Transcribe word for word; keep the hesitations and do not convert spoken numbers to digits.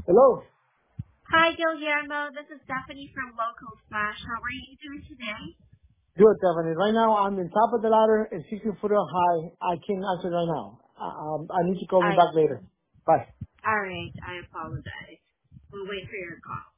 Hello. Hi, Guillermo. This is Stephanie from Local Flash. How are you doing today? Good, Stephanie. Right now, I'm in top of the ladder and sixteen foot high. I can't answer right now. Uh, Um, I need to call me I back later. Bye. All right. I apologize. We'll wait for your call.